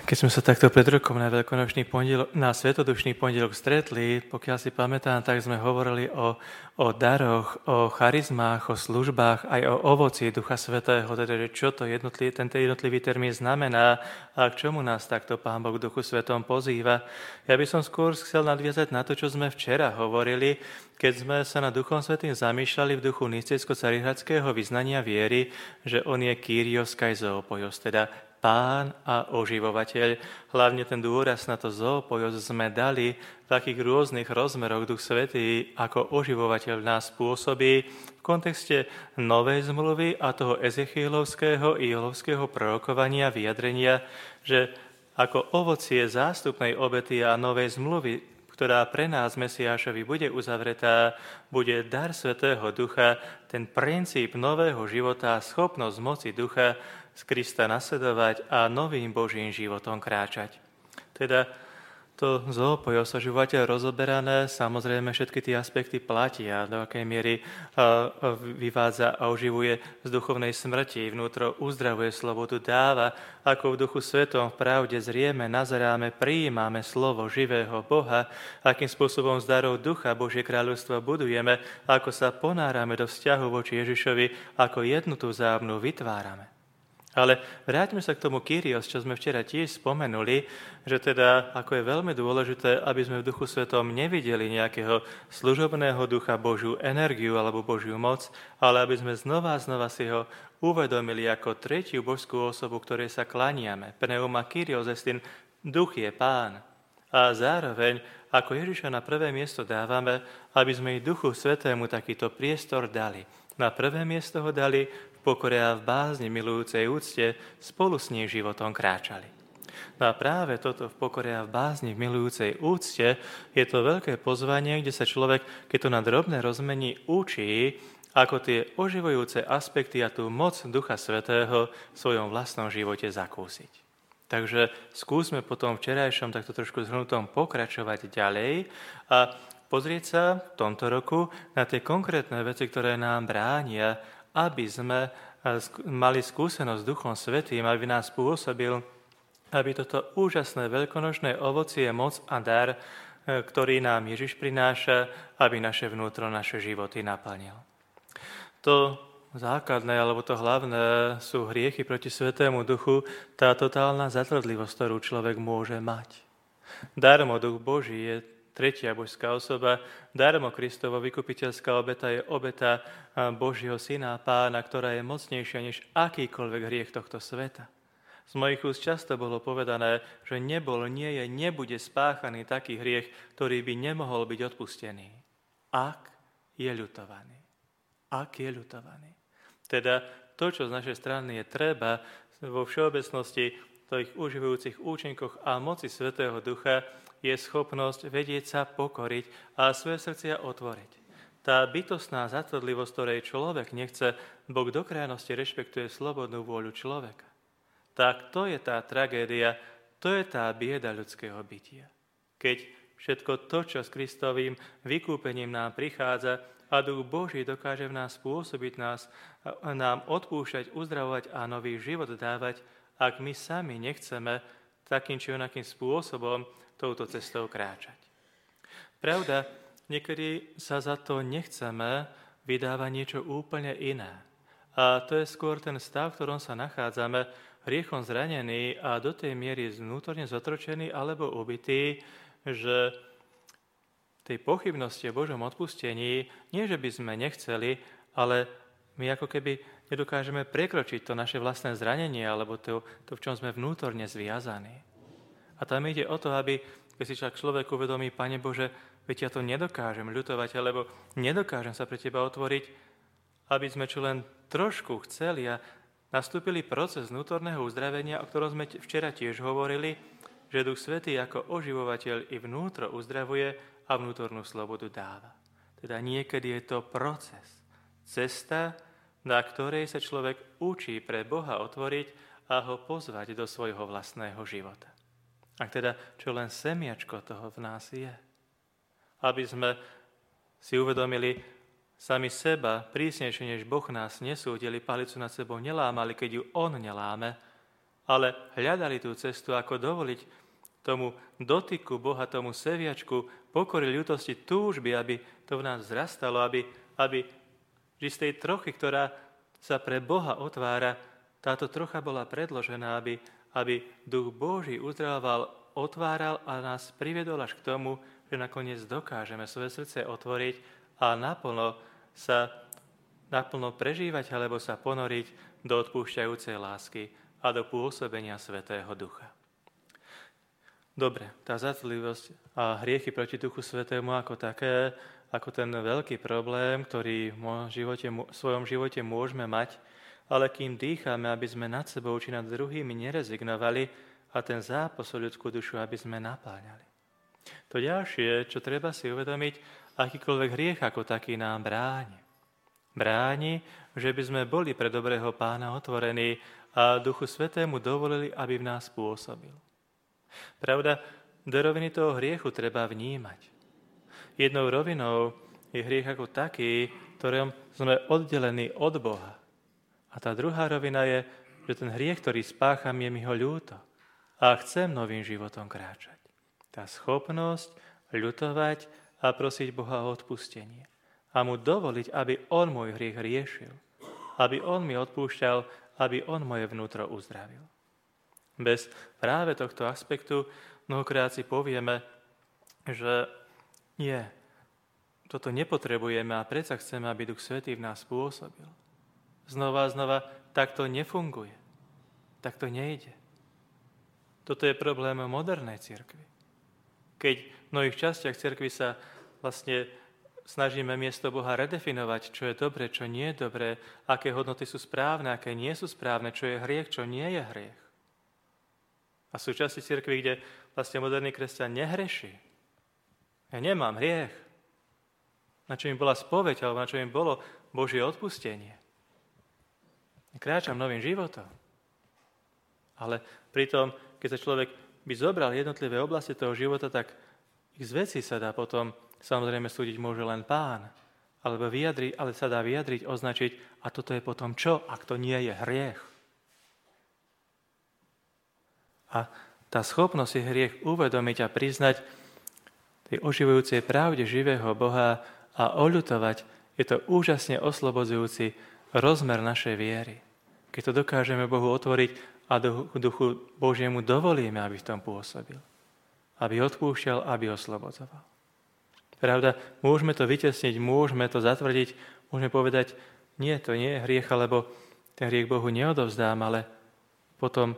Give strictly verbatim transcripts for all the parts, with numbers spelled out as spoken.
Keď sme sa takto pred rokom na veľkonočný pondelok, na svetodušný pondelok stretli, pokiaľ si pamätám, tak sme hovorili o, o daroch, o charizmách, o službách, aj o ovoci Ducha Svätého, teda že čo to jednotlivý, tento jednotlivý termín znamená a k čomu nás takto Pán Boh v Duchu Svätom pozýva. Ja by som skôr chcel nadviazať na to, čo sme včera hovorili, keď sme sa nad Duchom Svätým zamýšľali v duchu nicejsko-carihradského vyznania viery, že on je Kyrios kai zoopojos, teda Pán a oživovateľ. Hlavne ten dôraz na to zoopojos sme dali v takých rôznych rozmeroch Duch Svätý ako oživovateľ nás pôsobí v kontexte Novej zmluvy a toho ezechielovského i jolovského prorokovania, vyjadrenia, že ako ovocie zástupnej obety a Novej zmluvy, ktorá pre nás Mesiášovi bude uzavretá, bude dar Svätého Ducha, ten princíp nového života a schopnosť moci Ducha z Krista nasledovať a novým Božím životom kráčať. Teda to zoopojos, oživovateľ rozoberané, samozrejme všetky tie aspekty platia, do akej miery vyvádza a oživuje z duchovnej smrti, vnútro uzdravuje, slobodu dáva, ako v Duchu Svetom v pravde zrieme, nazeráme, prijímame slovo živého Boha, akým spôsobom z darov Ducha Božie kráľovstvo budujeme, ako sa ponárame do vzťahu voči Ježišovi, ako jednu tú vzájomnú vytvárame. Ale vráťme sa k tomu Kyrios, čo sme včera tiež spomenuli, že teda ako je veľmi dôležité, aby sme v Duchu Svetom nevideli nejakého služobného ducha, Božiu energiu alebo Božiu moc, ale aby sme znova a znova si ho uvedomili ako tretiu božskú osobu, ktorej sa klaniame. Pneuma Kyrios estin, duch je Pán. A zároveň, ako Ježiša na prvé miesto dávame, aby sme i Duchu Svetému takýto priestor dali. Na prvé miesto ho dali, v pokore a v bázni milujúcej úcte spolu s ním životom kráčali. No a práve toto v pokore a v bázni v milujúcej úcte je to veľké pozvanie, kde sa človek, keď to na drobné rozmení, učí, ako tie oživujúce aspekty a tú moc Ducha Svätého v svojom vlastnom živote zakúsiť. Takže skúsme potom včerajšom takto trošku zhrnutom pokračovať ďalej a pozrieť sa v tomto roku na tie konkrétne veci, ktoré nám bránia, aby sme mali skúsenosť s Duchom Svätým, aby nás pôsobil, aby toto úžasné veľkonočné ovocie, moc a dar, ktorý nám Ježiš prináša, aby naše vnútro, naše životy naplnil. To základné, alebo to hlavné sú hriechy proti Svätému Duchu, tá totálna zatvrdlivosť, ktorú človek môže mať. Darmo Duch Boží je tretia božská osoba, darmo Kristovo vykupiteľská obeta je obeta Božieho Syna, Pána, ktorá je mocnejšia než akýkoľvek hriech tohto sveta. Z mojich úst často bolo povedané, že nebol, nie je, nebude spáchaný taký hriech, ktorý by nemohol byť odpustený, ak je ľutovaný. Ak je ľutovaný. Teda to, čo z našej strany je treba, vo všeobecnosti tých uživujúcich účinkoch a moci Svätého Ducha je schopnosť vedieť sa pokoriť a svoje srdcia otvoriť. Tá bytostná zatvrdlivosť, ktorej človek nechce, Boh do krajnosti rešpektuje slobodnú vôľu človeka. Tak to je tá tragédia, to je tá bieda ľudského bytia. Keď všetko to, čo s Kristovým vykúpením nám prichádza a Duch Boží dokáže v nás spôsobiť, nás, nám odpúšťať, uzdravovať a nový život dávať, ak my sami nechceme takým či onakým spôsobom touto cestou kráčať. Pravda, niekedy sa za to nechceme vydávať niečo úplne iné. A to je skôr ten stav, v ktorom sa nachádzame, hriechom zranený a do tej miery vnútorne zotročený alebo ubitý, že tej pochybnosti o Božom odpustení nie, že by sme nechceli, ale my ako keby nedokážeme prekročiť to naše vlastné zranenie alebo to, to v čom sme vnútorne zviazaní. A tam ide o to, aby, keď si však človek uvedomí, Pane Bože, veď ja to nedokážem ľutovať, alebo nedokážem sa pre Teba otvoriť, aby sme čo len trošku chceli a nastúpili proces vnútorného uzdravenia, o ktorom sme včera tiež hovorili, že Duch Svätý ako oživovateľ i vnútro uzdravuje a vnútornú slobodu dáva. Teda niekedy je to proces, cesta, na ktorej sa človek učí pre Boha otvoriť a ho pozvať do svojho vlastného života. A teda, čo len semiačko toho v nás je. Aby sme si uvedomili sami seba prísnejšie, než Boh nás nesúdili, palicu nad sebou nelámali, keď ju On neláme, ale hľadali tú cestu, ako dovoliť tomu dotyku Boha, tomu seviačku, pokory, ľútosti, túžby, aby to v nás vzrastalo, aby, aby z tej trochy, ktorá sa pre Boha otvára, táto trocha bola predložená, aby, aby Duch Boží uzdravoval, otváral a nás priviedol až k tomu, že nakoniec dokážeme svoje srdce otvoriť a naplno sa naplno prežívať alebo sa ponoriť do odpúšťajúcej lásky a do pôsobenia Svätého Ducha. Dobre, tá zátlivosť a hriechy proti Duchu Svätému ako také, ako ten veľký problém, ktorý v živote, v svojom živote môžeme mať, ale kým dýchame, aby sme nad sebou či nad druhými nerezignovali a ten zápas o ľudskú dušu, aby sme napáňali. To ďalšie, čo treba si uvedomiť, akýkoľvek hriech ako taký nám bráni. Bráni, že by sme boli pre dobrého Pána otvorení a Duchu Svätému dovolili, aby v nás pôsobil. Pravda, do roviny toho hriechu treba vnímať. Jednou rovinou je hriech ako taký, ktorom sme oddelení od Boha. A tá druhá rovina je, že ten hriech, ktorý spácham, je mi ho ľúto a chcem novým životom kráčať. Tá schopnosť ľutovať a prosiť Boha o odpustenie. A mu dovoliť, aby on môj hriech riešil. Aby on mi odpúšťal, aby on moje vnútro uzdravil. Bez práve tohto aspektu mnohokrát si povieme, že nie, toto nepotrebujeme a predsa chceme, aby Duch Svätý v nás pôsobil. Znova a znova, tak to nefunguje. Tak to nejde. Toto je problém modernej cirkvi. Keď v mnohých častiach cirkvi sa vlastne snažíme miesto Boha redefinovať, čo je dobre, čo nie je dobré, aké hodnoty sú správne, aké nie sú správne, čo je hriech, čo nie je hriech. A sú časti cirkvi, kde vlastne moderný kresťan nehreší. Ja nemám hriech. Na čo im bola spoveď, alebo na čo im bolo Božie odpustenie. Kráčam novým životom. Ale pritom, keď sa človek by zobral jednotlivé oblasti toho života, tak ich z vecí sa dá potom, samozrejme súdiť môže len Pán, alebo vyjadriť, ale sa dá vyjadriť, označiť, a toto je potom čo, ak to nie je hriech. A tá schopnosť si hriech uvedomiť a priznať tej oživujúcej pravde živého Boha a oľutovať, je to úžasne oslobodzujúci rozmer našej viery. Keď to dokážeme Bohu otvoriť a Duchu Božiemu dovolíme, aby v tom pôsobil. Aby odpúšťal, aby oslobodzoval. Pravda, môžeme to vytesniť, môžeme to zatvrdiť, môžeme povedať, nie, to nie je hriech, alebo ten hriech Bohu neodovzdám, ale potom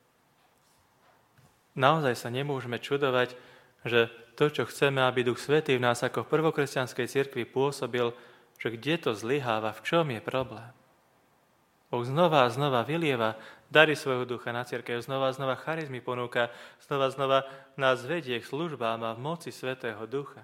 naozaj sa nemôžeme čudovať, že to, čo chceme, aby Duch Svätý v nás ako v prvokresťanskej cirkvi pôsobil, že kde to zlyháva, v čom je problém. Boh znova a znova vylieva dary svojho ducha na cirkev, znova a znova charizmy ponúka, znova a znova nás vedie k službám a v moci Svätého Ducha.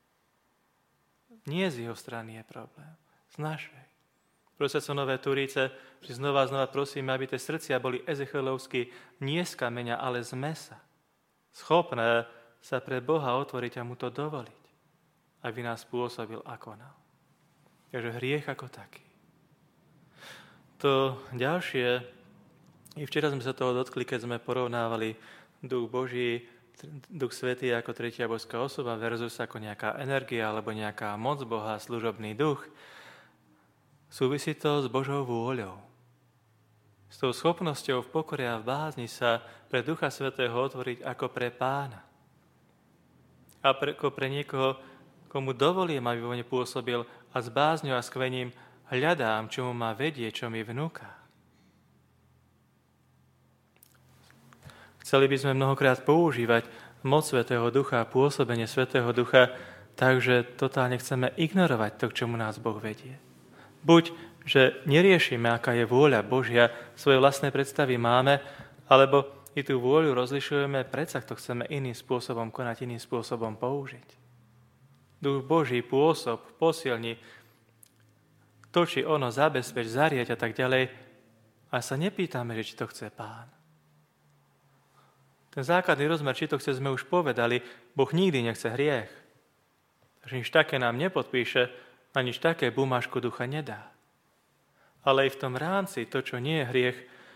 Nie z jeho strany je problém, z našej. Prosia sa Nové Turíce, že znova a znova prosíme, aby tie srdcia boli ezechielovsky nie z kameňa, ale z mesa. Schopné sa pre Boha otvoriť a mu to dovoliť, aby nás pôsobil a konal. Takže hriech ako taký. To ďalšie, i včera sme sa toho dotkli, keď sme porovnávali Duch Boží, Duch Svätý ako tretia božská osoba versus ako nejaká energia alebo nejaká moc Boha, služobný duch. Súvisí to s Božou vôľou. S tou schopnosťou v pokore a v bázni sa pre Ducha Svätého otvoriť ako pre Pána. A pre, ako pre niekoho, komu dovolím, aby vo mne pôsobil a s bázňou a skvením hľadám, čo mu má vedieť, čo mi vnúka. Chceli by sme mnohokrát používať moc Svätého Ducha a pôsobenie Svätého Ducha, takže totálne chceme ignorovať to, k čomu nás Boh vedie. Buď, že neriešime, aká je vôľa Božia, svoje vlastné predstavy máme, alebo i tú vôľu rozlišujeme, predsa to chceme iným spôsobom konať, iným spôsobom použiť. Duch Boží pôsob, posilni, to, či ono zabezpeč, zariať a tak ďalej, a sa nepýtame, že či to chce Pán. Ten základný rozmer, či to chce, sme už povedali, Boh nikdy nechce hriech. Takže nič také nám nepodpíše a nič také bumášku ducha nedá. Ale aj v tom rámci, to, čo nie je hriech,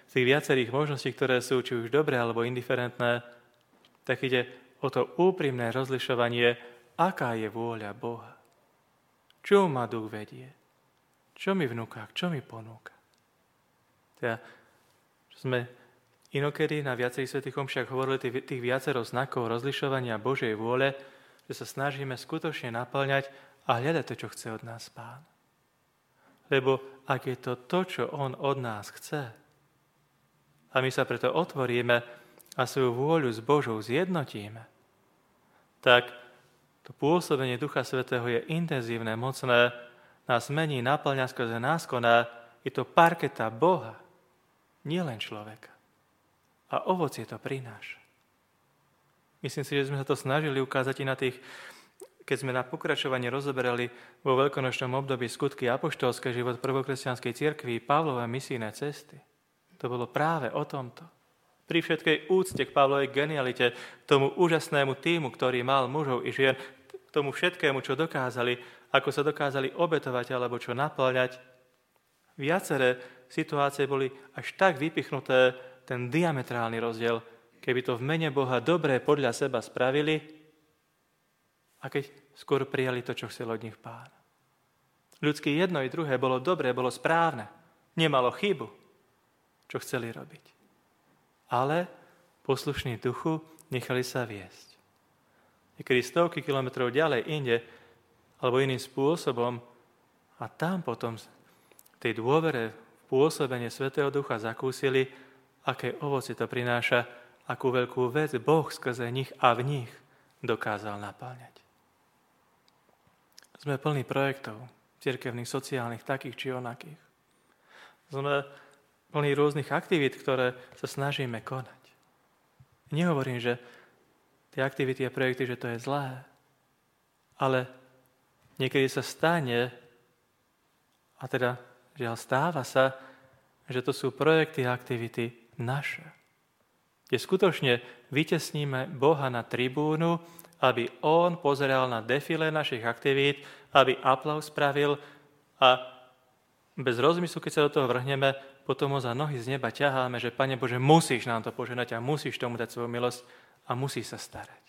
z tých viacerých možností, ktoré sú či už dobré alebo indiferentné, tak ide o to úprimné rozlišovanie, aká je vôľa Boha. Čo ma duch vedie? Čo mi vnúka? Čo mi ponúka? Teda, sme inokedy na viacerých svätých omšiach hovorili tých, tých viacero znakov rozlišovania Božej vôle, že sa snažíme skutočne naplňať a hľadať to, čo chce od nás Pán. Lebo ak je to to, čo On od nás chce, a my sa preto otvoríme a svoju vôľu s Božou zjednotíme, tak to pôsobenie Ducha Svätého je intenzívne, mocné, nás mení, naplňa, skrze nás koná, je to parketa Boha, nielen človeka. A ovocie to prináša. Myslím si, že sme sa to snažili ukázať i na tých, keď sme na pokračovanie rozoberali vo veľkonočnom období skutky apoštolské, život prvokresťanskej cirkvi, Pavlové misijné cesty. To bolo práve o tomto. Pri všetkej úcte k Pavlovej genialite, tomu úžasnému týmu, ktorý mal mužov i žien, k tomu všetkému, čo dokázali, ako sa dokázali obetovať alebo čo naplňať, viaceré situácie boli až tak vypichnuté, ten diametrálny rozdiel, keby to v mene Boha dobré podľa seba spravili a keď skôr prijali to, čo chcel od nich Pán. Ľudské jedno i druhé bolo dobré, bolo správne, nemalo chybu, čo chceli robiť. Ale poslušní duchu nechali sa viesť. Niekedy stovky kilometrov ďalej inde, alebo iným spôsobom, a tam potom v tej dôvere v pôsobenie Svätého Ducha zakúsili, aké ovocie to prináša, akú veľkú vec Boh skrze nich a v nich dokázal napáľať. Sme plní projektov, cirkevných, sociálnych, takých či onakých. Sme plní rôznych aktivít, ktoré sa snažíme konať. Nehovorím, že tie aktivity a projekty, že to je zlé, ale niekedy sa stane, a teda žiaľ stáva sa, že to sú projekty a aktivity naše. Kde skutočne vytesníme Boha na tribúnu, aby On pozeral na defilé našich aktivít, aby aplauz spravil a bez rozmyslu, keď sa do toho vrhneme, potom ho za nohy z neba ťaháme, že Pane Bože, musíš nám to poženať a musíš tomu dať svoju milosť a musíš sa starať.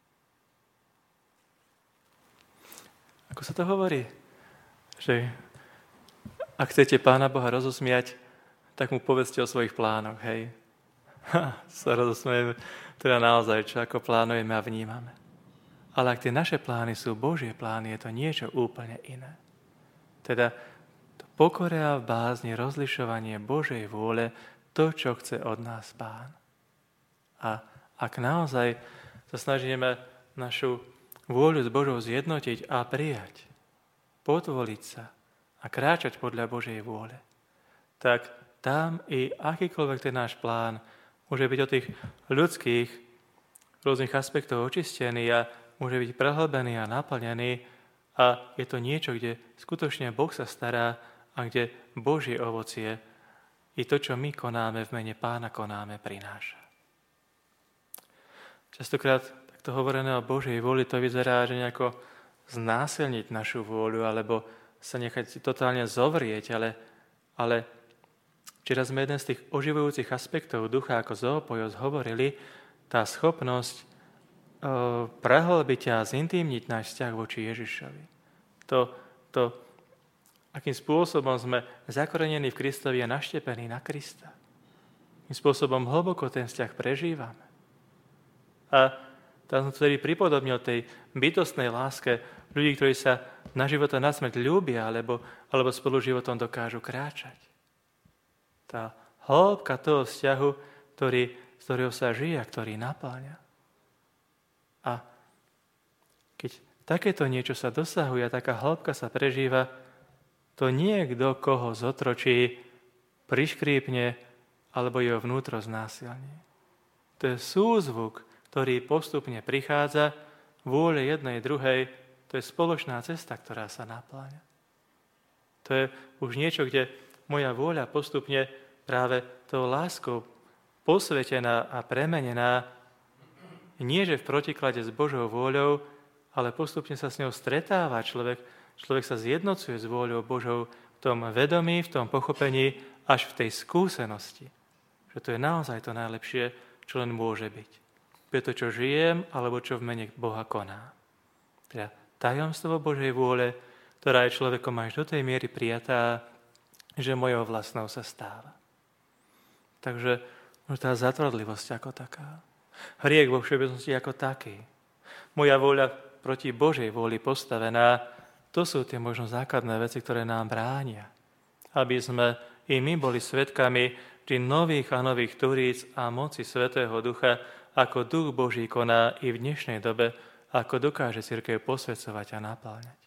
Ako sa to hovorí? Že ak chcete Pána Boha rozosmiať, tak mu povedzte o svojich plánoch, hej. Ha, sa rozosmieme, teda naozaj, čo ako plánujeme a vnímame. Ale ak tie naše plány sú Božie plány, je to niečo úplne iné. Teda to pokore a v bázni rozlišovanie Božej vôle, to, čo chce od nás Pán. A ak naozaj sa snažíme našu vôľu s Božou zjednotiť a prijať, potvoliť sa a kráčať podľa Božej vôle, tak tam i akýkoľvek ten náš plán môže byť od tých ľudských rôznych aspektov očistený a môže byť prehlbený a naplnený a je to niečo, kde skutočne Boh sa stará a kde Božie ovocie i to, čo my konáme v mene Pána konáme, prináša. Častokrát takto hovorené o Božej vôli to vyzerá, že nejako znásilniť našu vôľu alebo sa nechať totálne zovrieť, ale, ale včera sme jeden z tých oživujúcich aspektov ducha ako zoopojos hovorili, tá schopnosť prehlbiť a zintímniť náš vzťah voči Ježišovi. To, to, akým spôsobom sme zakorenení v Kristovi a naštepení na Krista. Akým spôsobom hlboko ten vzťah prežívame. A tam som vtedy pripodobnil tej bytostnej láske ľudí, ktorí sa na život a na smrť ľúbia, alebo, alebo spolu životom dokážu kráčať. Tá hĺbka toho vzťahu, ktorý, z ktorého sa žije a ktorý napáľa. A keď takéto niečo sa dosahuje a taká hĺbka sa prežíva, to niekto, koho zotročí, priškrípne alebo jeho vnútro znásilní. To je súzvuk, ktorý postupne prichádza, vôle jednej druhej, to je spoločná cesta, ktorá sa napláňa. To je už niečo, kde moja vôľa postupne práve tou láskou posvetená a premenená, nie že v protiklade s Božou vôľou, ale postupne sa s ňou stretáva človek. Človek sa zjednocuje s vôľou Božou v tom vedomí, v tom pochopení, až v tej skúsenosti. že to je naozaj to najlepšie, čo len môže byť. Je to, čo žijem, alebo čo v mene Boha koná. Teda tajomstvo Božej vôle, ktorá je človekom až do tej miery prijatá, že mojou vlastnou sa stáva. Takže tá zatvrdlivosť ako taká. Hriech vo všeobecnosti ako taký. Moja vôľa proti Božej vôli postavená, to sú tie možno základné veci, ktoré nám bránia. Aby sme i my boli svedkami tých nových a nových turíc a moci Svätého Ducha, ako Duch Boží koná i v dnešnej dobe, ako dokáže cirkev posväcovať a napáľať.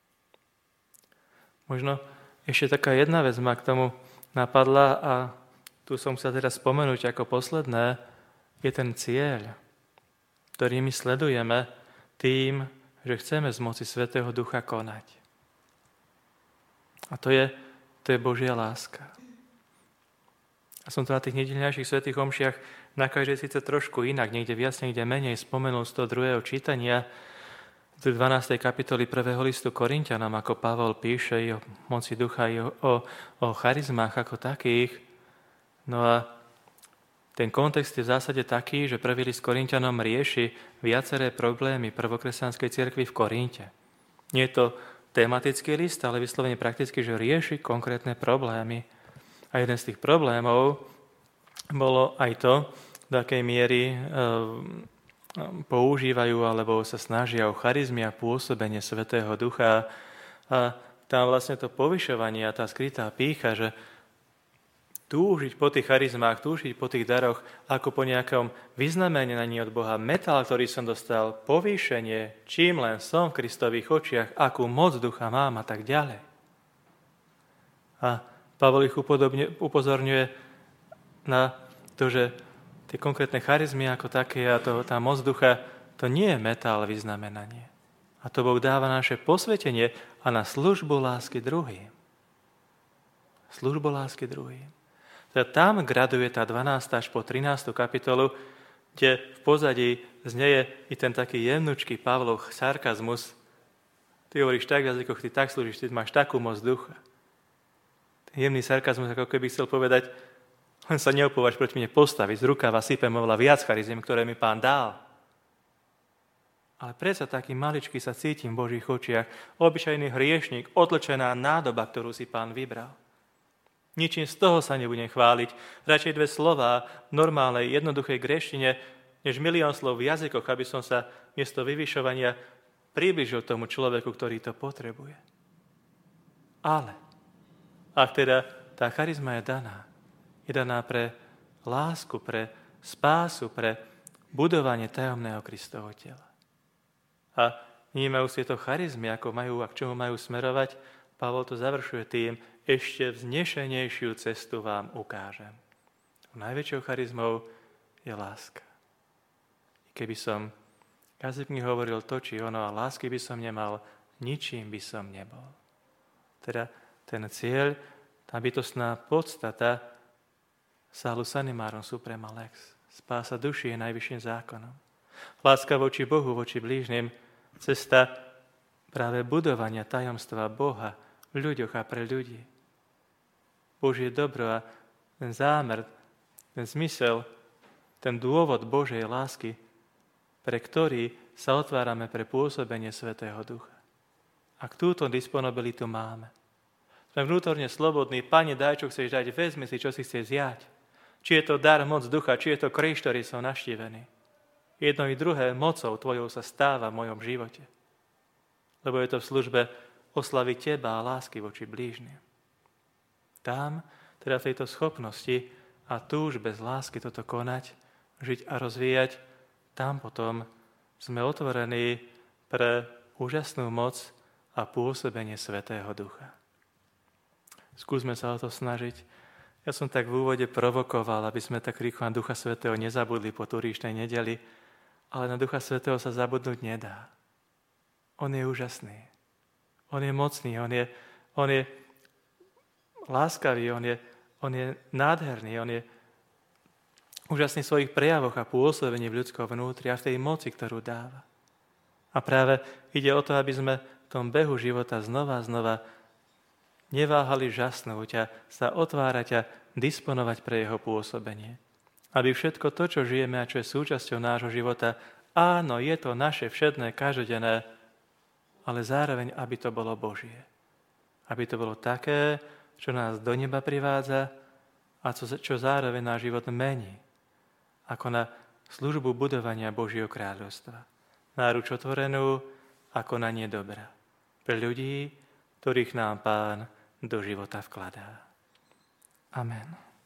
Možno ešte taká jedna vec ma k tomu napadla a tu som sa teraz spomenúť ako posledné, je ten cieľ, ktorý my sledujeme tým, že chceme z moci Svätého Ducha konať. A to je, to je Božia láska. A som to na tých nedeľňajších svätých omšiach na každej síce trošku inak, niekde viac, niekde menej spomenul z toho druhého čítania z dvanástej kapitoly prvého listu Korinťanom, ako Pavol píše i o moci ducha, i o, o, o charizmách ako takých. No a ten kontext je v zásade taký, že prvý list Korinťanom rieši viaceré problémy prvokresťanskej cirkvi v Korinte. Nie je to tematický list, ale vyslovene prakticky, že rieši konkrétne problémy. A jeden z tých problémov bolo aj to, do akej miery e, používajú alebo sa snažia o charizmy a pôsobenie Svätého Ducha. A tam vlastne to povyšovanie a tá skrytá pýcha, že túžiť po tých charizmách, túžiť po tých daroch, ako po nejakom vyznamenaní od Boha, metal, ktorý som dostal, povýšenie, čím len som v Kristových očiach, akú moc ducha mám a tak ďalej. A Pavol ich upozorňuje na to, že tie konkrétne charizmy ako také a to, tá moc ducha, to nie je metal vyznamenanie. A to Boh dáva naše posvetenie a na službu lásky druhým. Službu lásky druhým. Teda tam graduje tá dvanásta až po trinástu kapitolu, kde v pozadí znieje i ten taký jemnučký Pavlov sarkazmus. Ty hovoríš tak v jazykoch, ty tak slúžiš, ty máš takú moc ducha. Jemný sarkazmus, ako keby chcel povedať, len sa neopovaž proti mne postaviť, z rukava sypem oveľa viac charizm, ktoré mi Pán dal. Ale predsa taký maličký sa cítim v Božích očiach, obyčajný hriešnik, otlčená nádoba, ktorú si Pán vybral. Ničím z toho sa nebudem chváliť, radšej dve slová v normálnej, jednoduchej gréštine, než milión slov v jazykoch, aby som sa miesto vyvyšovania približil tomu človeku, ktorý to potrebuje. Ale ak teda tá charizma je daná, je daná pre lásku, pre spásu, pre budovanie tajomného Kristovho tela. A vnímajú si to charizmy, ako majú a k čomu majú smerovať, Pavol to završuje tým, ešte vznešenejšiu cestu vám ukážem. Najväčšou charizmou je láska. I keby som jazykmi hovoril to, či ono, a lásky by som nemal, ničím by som nebol. Teda ten cieľ, tá bytostná podstata salus animarum suprema lex. Spása duši je najvyšším zákonom. Láska voči Bohu, voči blížnym, cesta práve budovania tajomstva Boha v ľuďoch a pre ľudí. Božie dobro a ten zámer, ten zmysel, ten dôvod Božej lásky, pre ktorý sa otvárame pre pôsobenie Svätého Ducha. Ak túto disponibilitu máme, sme vnútorne slobodní, Pane, daj, čo chceš dať, vezmi si, čo si chceš zjať. Či je to dar, moc ducha, či je to kríž, ktorý som naštívený. Jedno i druhé mocou tvojou sa stáva v mojom živote. Lebo je to v službe oslaviť teba a lásky voči blížnym. Tam, teda v tejto schopnosti a túžbe z lásky toto konať, žiť a rozvíjať, tam potom sme otvorení pre úžasnú moc a pôsobenie Svätého Ducha. Skúsme sa o to snažiť. Ja som tak v úvode provokoval, aby sme tak rýchlo na Ducha Svätého nezabudli po turíčnej nedeli, ale na Ducha Svätého sa zabudnúť nedá. On je úžasný. On je mocný, on je, on je láskavý, on je, on je nádherný, on je úžasný v svojich prejavoch a pôsobení v ľudskom vnútri a v tej moci, ktorú dáva. A práve ide o to, aby sme v tom behu života znova a znova neváhali žasnúť a sa otvárať a disponovať pre jeho pôsobenie. Aby všetko to, čo žijeme a čo je súčasťou nášho života, áno, je to naše všedné, každodenné, ale zároveň, aby to bolo Božie. Aby to bolo také, čo nás do neba privádza a čo, čo zároveň náš život mení. Ako na službu budovania Božieho kráľovstva. Náruč otvorenú ako na nie dobrá. Pre ľudí, ktorých nám Pán do života vkladá. Amen.